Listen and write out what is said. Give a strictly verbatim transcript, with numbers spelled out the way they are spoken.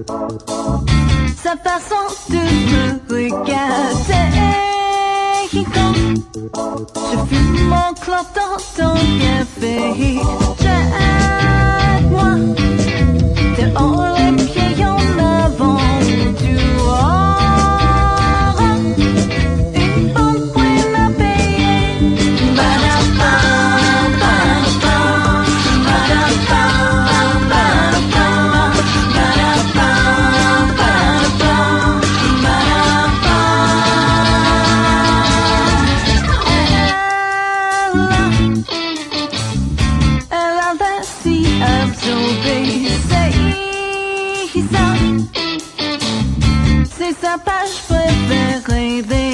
sa façon de me regarder. Je fume mon clope dans ton café. Jette-moi de haut les pieds en avant. Tu auras une bonne prime à payer. Ba-da-bam, ba-da-bam, ba-da-bam, ba-da-bam, ba-da-bam, ba-da-bam, ba-da-bam. Elle a l'air si absorbée, c'est ça, c'est sa page préférée.